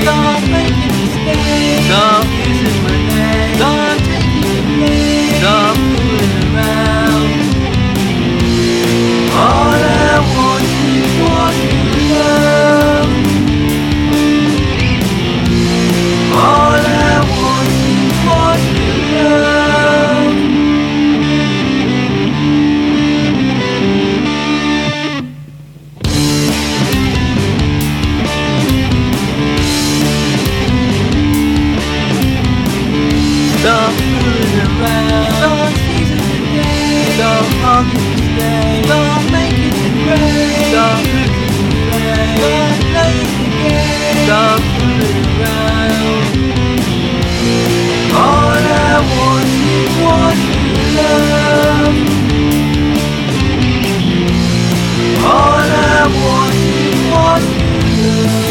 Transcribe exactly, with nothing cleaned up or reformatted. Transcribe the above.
Stop making mistakes. Stop using my name. Stop taking the blame. Stop fooling around. All I wanted was your love. All I wanted was your love. Stop fooling around. Stop seizing the day. Stop talking to stay. Stop making it great. Stop looking to play. Stop playing the game. Stop fooling around. All I wanted was your love. All I wanted was your love.